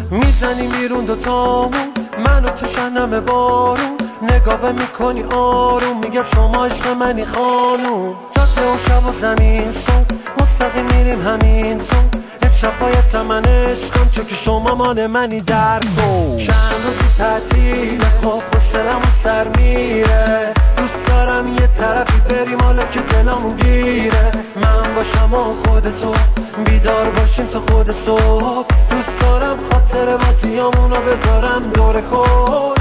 میزنی بیرون دوتامون، منو تو شنم بارون، نگاه میکنی آروم، میگم شما عشق منی خانوم. جاده و شب و زمین سون، مستقیم میریم همین سون، امشب باید من عشقم چون که شما مان منی در تو. چند روزی تعطیل خب خوشدلم و سر میره، دوست دارم یه طرفی بریم حالا که دلمون گیره. من باشم و خودتو، بیدار باشیم تا خود صبح، دوست دارم خاطر بازیامونو بذارم دور خود.